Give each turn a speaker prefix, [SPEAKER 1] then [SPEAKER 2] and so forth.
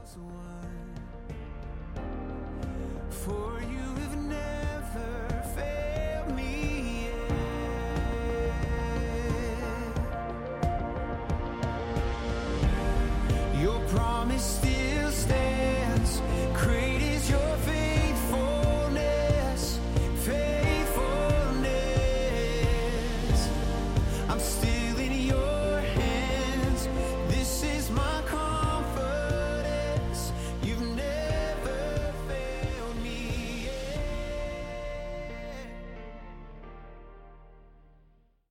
[SPEAKER 1] For you have never failed me yet. Your promise still